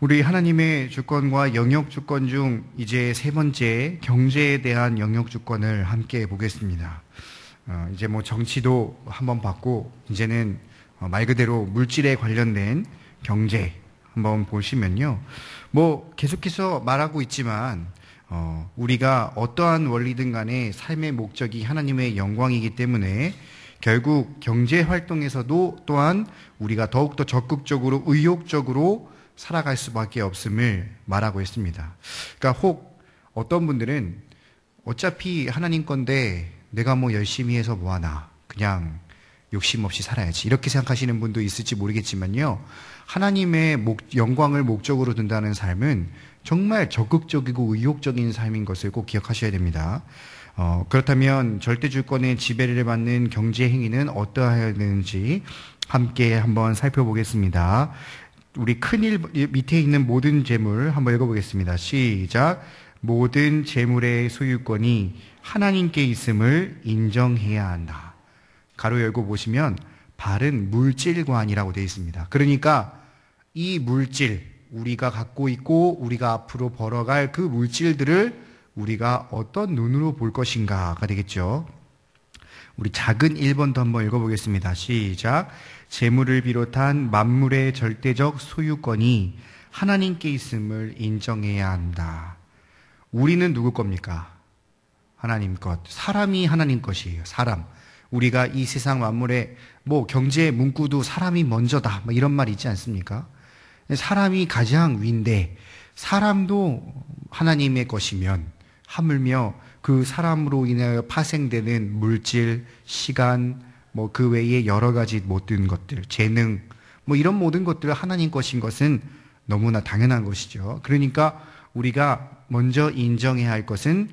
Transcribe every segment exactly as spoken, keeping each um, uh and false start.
우리 하나님의 주권과 영역 주권 중 이제 세 번째 경제에 대한 영역 주권을 함께 보겠습니다. 어, 이제 뭐 정치도 한번 봤고 이제는 어, 말 그대로 물질에 관련된 경제 한번 보시면요. 뭐 계속해서 말하고 있지만 어, 우리가 어떠한 원리든 간에 삶의 목적이 하나님의 영광이기 때문에 결국 경제 활동에서도 또한 우리가 더욱더 적극적으로 의욕적으로 살아갈 수밖에 없음을 말하고 있습니다. 그러니까 혹 어떤 분들은 어차피 하나님 건데 내가 뭐 열심히 해서 뭐하나 그냥 욕심 없이 살아야지 이렇게 생각하시는 분도 있을지 모르겠지만요. 하나님의 목, 영광을 목적으로 둔다는 삶은 정말 적극적이고 의욕적인 삶인 것을 꼭 기억하셔야 됩니다. 어, 그렇다면 절대주권의 지배를 받는 경제 행위는 어떠해야 되는지 함께 한번 살펴보겠습니다. 우리 큰 일 밑에 있는 모든 재물 한번 읽어보겠습니다. 시작. 모든 재물의 소유권이 하나님께 있음을 인정해야 한다. 가로 열고 보시면 발은 물질관이라고 되어 있습니다. 그러니까 이 물질, 우리가 갖고 있고 우리가 앞으로 벌어갈 그 물질들을 우리가 어떤 눈으로 볼 것인가가 되겠죠. 우리 작은 일 번도 한번 읽어보겠습니다. 시작. 재물을 비롯한 만물의 절대적 소유권이 하나님께 있음을 인정해야 한다. 우리는 누구 겁니까? 하나님 것. 사람이 하나님 것이에요. 사람. 우리가 이 세상 만물의 뭐 경제 문구도 사람이 먼저다. 뭐 이런 말 있지 않습니까? 사람이 가장 위인데 사람도 하나님의 것이면 하물며 그 사람으로 인하여 파생되는 물질, 시간, 뭐 그 외에 여러 가지 모든 것들, 재능, 뭐 이런 모든 것들을 하나님 것인 것은 너무나 당연한 것이죠. 그러니까 우리가 먼저 인정해야 할 것은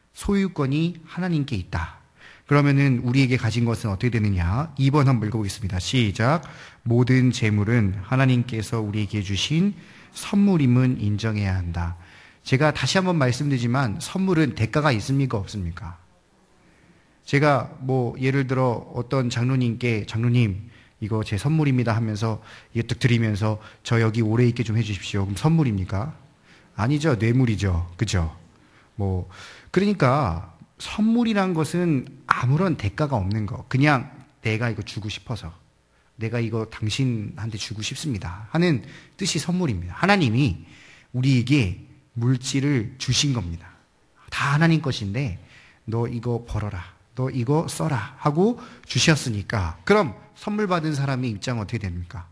소유권이 하나님께 있다. 그러면은 우리에게 가진 것은 어떻게 되느냐? 이 번 한번 읽어보겠습니다. 시작. 모든 재물은 하나님께서 우리에게 주신 선물임은 인정해야 한다. 제가 다시 한번 말씀드리지만 선물은 대가가 있습니까? 없습니까? 제가 뭐 예를 들어 어떤 장로님께 장로님 이거 제 선물입니다 하면서 이거 딱 드리면서 저 여기 오래 있게 좀 해주십시오. 그럼 선물입니까? 아니죠. 뇌물이죠. 그죠? 뭐 그러니까 선물이란 것은 아무런 대가가 없는 거. 그냥 내가 이거 주고 싶어서 내가 이거 당신한테 주고 싶습니다 하는 뜻이 선물입니다. 하나님이 우리에게 물질을 주신 겁니다. 다 하나님 것인데 너 이거 벌어라. 너 이거 써라 하고 주셨으니까 그럼 선물 받은 사람의 입장은 어떻게 됩니까?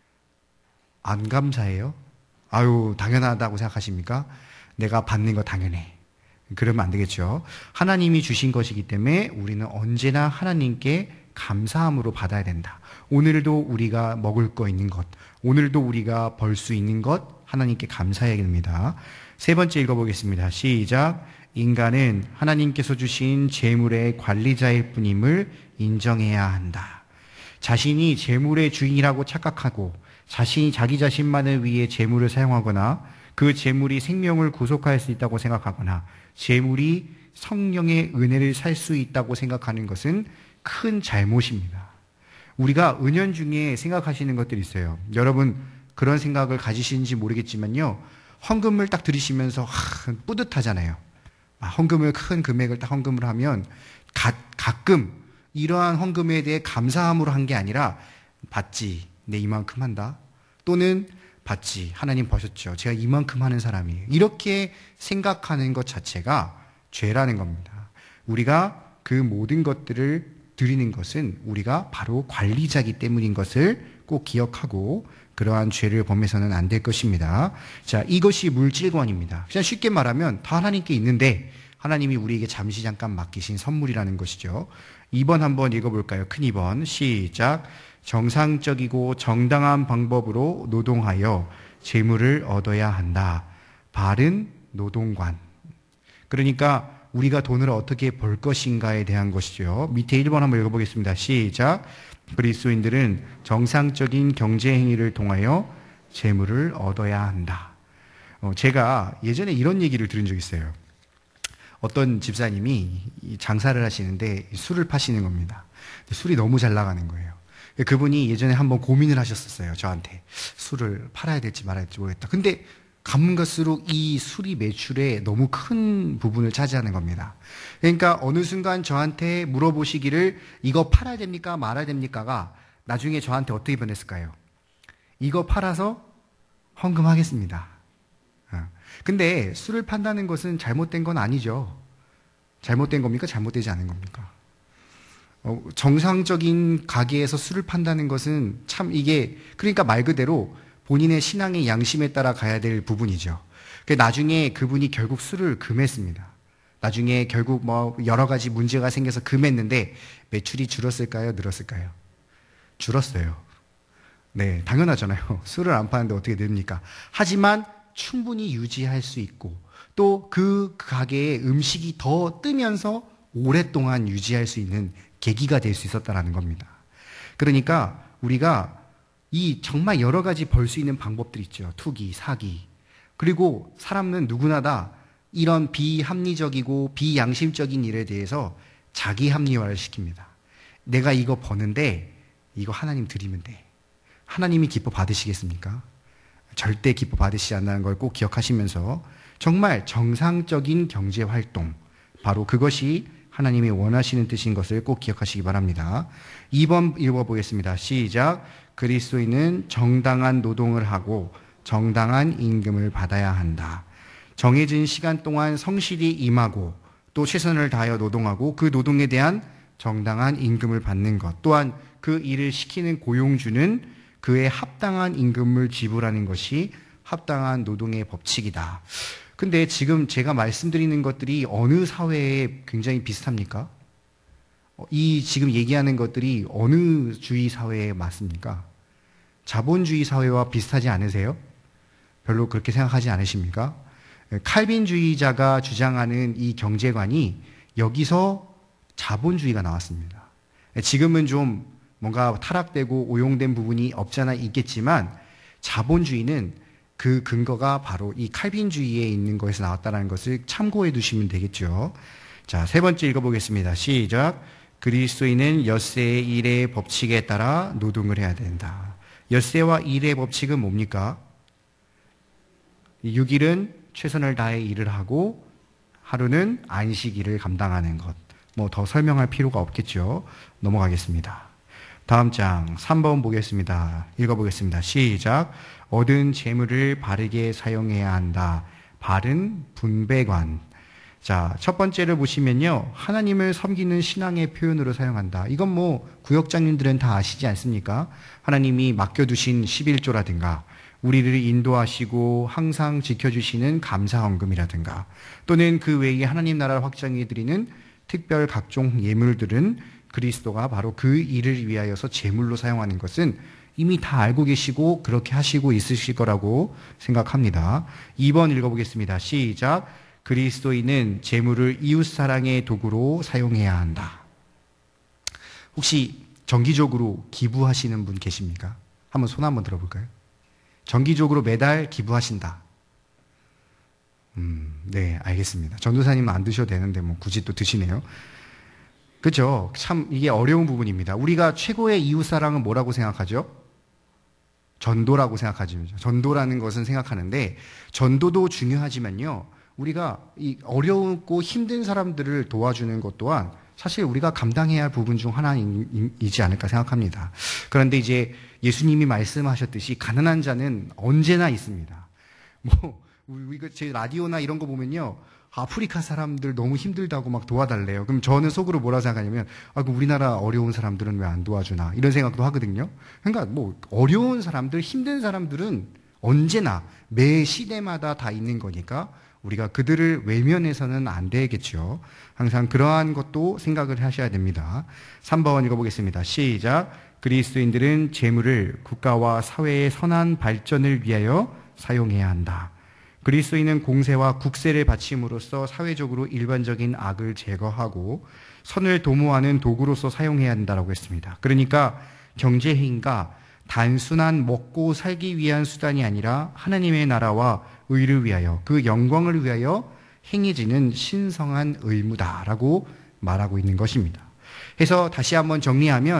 안 감사해요? 아유 당연하다고 생각하십니까? 내가 받는 거 당연해. 그러면 안 되겠죠. 하나님이 주신 것이기 때문에 우리는 언제나 하나님께 감사함으로 받아야 된다. 오늘도 우리가 먹을 거 있는 것, 오늘도 우리가 벌 수 있는 것 하나님께 감사해야 됩니다. 세 번째 읽어보겠습니다. 시작. 인간은 하나님께서 주신 재물의 관리자일 뿐임을 인정해야 한다. 자신이 재물의 주인이라고 착각하고 자신이 자기 자신만을 위해 재물을 사용하거나 그 재물이 생명을 구속할 수 있다고 생각하거나 재물이 성령의 은혜를 살 수 있다고 생각하는 것은 큰 잘못입니다. 우리가 은연중에 생각하시는 것들이 있어요. 여러분 그런 생각을 가지시는지 모르겠지만요. 헌금을 딱 드리시면서 하, 뿌듯하잖아요. 아, 헌금을 큰 금액을 딱 헌금을 하면 가, 가끔 이러한 헌금에 대해 감사함으로 한 게 아니라 받지 내 이만큼 한다 또는 받지 하나님 버셨죠 제가 이만큼 하는 사람이에요 이렇게 생각하는 것 자체가 죄라는 겁니다. 우리가 그 모든 것들을 드리는 것은 우리가 바로 관리자이기 때문인 것을 꼭 기억하고 그러한 죄를 범해서는 안 될 것입니다. 자, 이것이 물질관입니다. 그냥 쉽게 말하면 다 하나님께 있는데 하나님이 우리에게 잠시 잠깐 맡기신 선물이라는 것이죠. 이 번 한번 읽어볼까요? 큰 이 번 시작. 정상적이고 정당한 방법으로 노동하여 재물을 얻어야 한다. 바른 노동관. 그러니까 우리가 돈을 어떻게 벌 것인가에 대한 것이죠. 밑에 일 번 한번 읽어보겠습니다. 시작. 그리스도인들은 정상적인 경제 행위를 통하여 재물을 얻어야 한다. 어, 제가 예전에 이런 얘기를 들은 적이 있어요. 어떤 집사님이 장사를 하시는데 술을 파시는 겁니다. 술이 너무 잘 나가는 거예요. 그분이 예전에 한번 고민을 하셨었어요. 저한테. 술을 팔아야 될지 말아야 될지 모르겠다. 근데 가면 갈수록 이 술이 매출에 너무 큰 부분을 차지하는 겁니다. 그러니까 어느 순간 저한테 물어보시기를 이거 팔아야 됩니까? 말아야 됩니까가 나중에 저한테 어떻게 변했을까요? 이거 팔아서 헌금하겠습니다. 근데 술을 판다는 것은 잘못된 건 아니죠. 잘못된 겁니까? 잘못되지 않은 겁니까? 어, 정상적인 가게에서 술을 판다는 것은 참 이게 그러니까 말 그대로 본인의 신앙의 양심에 따라 가야 될 부분이죠. 나중에 그분이 결국 술을 금했습니다. 나중에 결국 뭐 여러 가지 문제가 생겨서 금했는데 매출이 줄었을까요? 늘었을까요? 줄었어요. 네, 당연하잖아요. 술을 안 파는데 어떻게 됩니까? 하지만 충분히 유지할 수 있고 또 그 가게의 음식이 더 뜨면서 오랫동안 유지할 수 있는 계기가 될 수 있었다는 겁니다. 그러니까 우리가 이 정말 여러 가지 벌 수 있는 방법들이 있죠. 투기, 사기. 그리고 사람은 누구나 다 이런 비합리적이고 비양심적인 일에 대해서 자기 합리화를 시킵니다. 내가 이거 버는데 이거 하나님 드리면 돼. 하나님이 기뻐 받으시겠습니까? 절대 기뻐 받으시지 않는 걸 꼭 기억하시면서 정말 정상적인 경제 활동, 바로 그것이 하나님이 원하시는 뜻인 것을 꼭 기억하시기 바랍니다. 이 번 읽어보겠습니다. 시작. 그리스도인은 정당한 노동을 하고 정당한 임금을 받아야 한다. 정해진 시간 동안 성실히 임하고 또 최선을 다하여 노동하고 그 노동에 대한 정당한 임금을 받는 것, 또한 그 일을 시키는 고용주는 그에 합당한 임금을 지불하는 것이 합당한 노동의 법칙이다. 근데 지금 제가 말씀드리는 것들이 어느 사회에 굉장히 비슷합니까? 이 지금 얘기하는 것들이 어느 주의 사회에 맞습니까? 자본주의 사회와 비슷하지 않으세요? 별로 그렇게 생각하지 않으십니까? 칼빈주의자가 주장하는 이 경제관이 여기서 자본주의가 나왔습니다. 지금은 좀 뭔가 타락되고 오용된 부분이 없잖아 있겠지만 자본주의는 그 근거가 바로 이 칼빈주의에 있는 것에서 나왔다는 것을 참고해 두시면 되겠죠. 자, 세 번째 읽어보겠습니다. 시작. 그리스도인은 엿새의 일의 법칙에 따라 노동을 해야 된다. 엿새와 일의 법칙은 뭡니까? 육 일은 최선을 다해 일을 하고 하루는 안식일을 감당하는 것. 뭐 더 설명할 필요가 없겠죠. 넘어가겠습니다. 다음 장 삼 번 보겠습니다. 읽어보겠습니다. 시작. 얻은 재물을 바르게 사용해야 한다. 바른 분배관. 자, 첫 번째를 보시면요. 하나님을 섬기는 신앙의 표현으로 사용한다. 이건 뭐 구역장님들은 다 아시지 않습니까? 하나님이 맡겨두신 십일조라든가 우리를 인도하시고 항상 지켜주시는 감사헌금이라든가 또는 그 외에 하나님 나라를 확장해 드리는 특별 각종 예물들은 그리스도가 바로 그 일을 위하여서 제물로 사용하는 것은 이미 다 알고 계시고 그렇게 하시고 있으실 거라고 생각합니다. 이 번 읽어보겠습니다. 시작. 그리스도인은 제물을 이웃사랑의 도구로 사용해야 한다. 혹시 정기적으로 기부하시는 분 계십니까? 한번 손 한번 들어볼까요? 정기적으로 매달 기부하신다. 음, 네, 알겠습니다. 전도사님은 안 드셔도 되는데 뭐 굳이 또 드시네요. 그렇죠. 참 이게 어려운 부분입니다. 우리가 최고의 이웃사랑은 뭐라고 생각하죠? 전도라고 생각하죠. 전도라는 것은 생각하는데 전도도 중요하지만요. 우리가 이 어렵고 힘든 사람들을 도와주는 것 또한 사실 우리가 감당해야 할 부분 중 하나이지 않을까 생각합니다. 그런데 이제 예수님이 말씀하셨듯이 가난한 자는 언제나 있습니다. 뭐 우리가 제 라디오나 이런 거 보면요. 아프리카 사람들 너무 힘들다고 막 도와달래요. 그럼 저는 속으로 뭐라 생각하냐면, 아, 그 우리나라 어려운 사람들은 왜 안 도와주나 이런 생각도 하거든요. 그러니까 뭐 어려운 사람들, 힘든 사람들은 언제나 매 시대마다 다 있는 거니까 우리가 그들을 외면해서는 안 되겠죠. 항상 그러한 것도 생각을 하셔야 됩니다. 삼 번 읽어보겠습니다. 시작. 그리스도인들은 재물을 국가와 사회의 선한 발전을 위하여 사용해야 한다. 그리스도인은 공세와 국세를 바침으로써 사회적으로 일반적인 악을 제거하고 선을 도모하는 도구로서 사용해야 한다고 했습니다. 그러니까 경제행위가 단순한 먹고 살기 위한 수단이 아니라 하나님의 나라와 의를 위하여 그 영광을 위하여 행해지는 신성한 의무다라고 말하고 있는 것입니다. 그래서 다시 한번 정리하면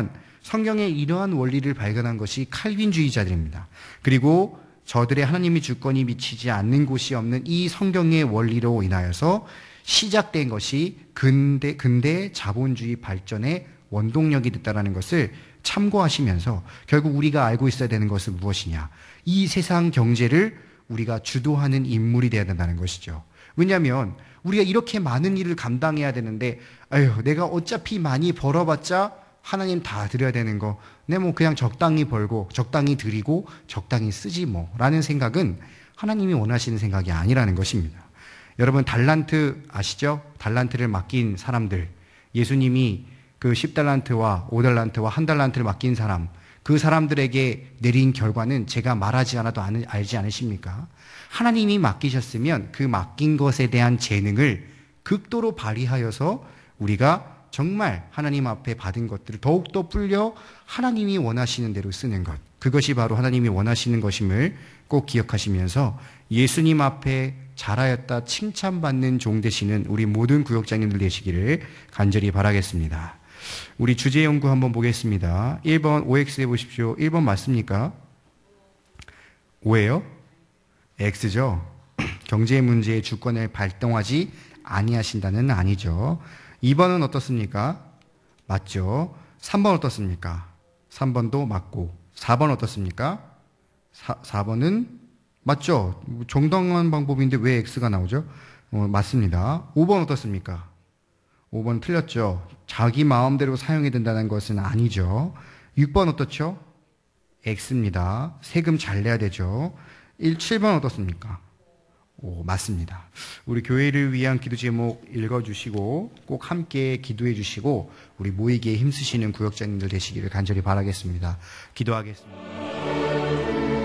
성경에 이러한 원리를 발견한 것이 칼빈주의자들입니다. 그리고 저들의 하나님의 주권이 미치지 않는 곳이 없는 이 성경의 원리로 인하여서 시작된 것이 근대, 근대 자본주의 발전의 원동력이 됐다는 것을 참고하시면서 결국 우리가 알고 있어야 되는 것은 무엇이냐. 이 세상 경제를 우리가 주도하는 인물이 되어야 된다는 것이죠. 왜냐하면 우리가 이렇게 많은 일을 감당해야 되는데 아유 내가 어차피 많이 벌어봤자 하나님 다 드려야 되는 거 내 뭐 그냥 적당히 벌고 적당히 드리고 적당히 쓰지 뭐 라는 생각은 하나님이 원하시는 생각이 아니라는 것입니다. 여러분 달란트 아시죠? 달란트를 맡긴 사람들, 예수님이 그 십 달란트와 오 달란트와 한 달란트를 맡긴 사람, 그 사람들에게 내린 결과는 제가 말하지 않아도 알지 않으십니까? 하나님이 맡기셨으면 그 맡긴 것에 대한 재능을 극도로 발휘하여서 우리가 정말 하나님 앞에 받은 것들을 더욱더 불려 하나님이 원하시는 대로 쓰는 것, 그것이 바로 하나님이 원하시는 것임을 꼭 기억하시면서 예수님 앞에 잘하였다 칭찬받는 종 되시는 우리 모든 구역장님들 되시기를 간절히 바라겠습니다. 우리 주제 연구 한번 보겠습니다. 일 번 오엑스에 보십시오. 일 번 맞습니까? 오예요? X죠. 경제 문제의 주권을 발동하지 아니하신다는 아니죠. 이 번은 어떻습니까? 맞죠. 삼 번 어떻습니까? 삼 번도 맞고. 사 번 어떻습니까? 사, 사 번은 맞죠. 정당한 방법인데 왜 X가 나오죠? 어, 맞습니다. 오 번 어떻습니까? 오 번 틀렸죠. 자기 마음대로 사용해야 된다는 것은 아니죠. 육 번 어떻죠? X입니다. 세금 잘 내야 되죠. 일, 칠 번 어떻습니까? 오, 맞습니다. 우리 교회를 위한 기도 제목 읽어주시고 꼭 함께 기도해 주시고 우리 모이기에 힘쓰시는 구역장님들 되시기를 간절히 바라겠습니다. 기도하겠습니다.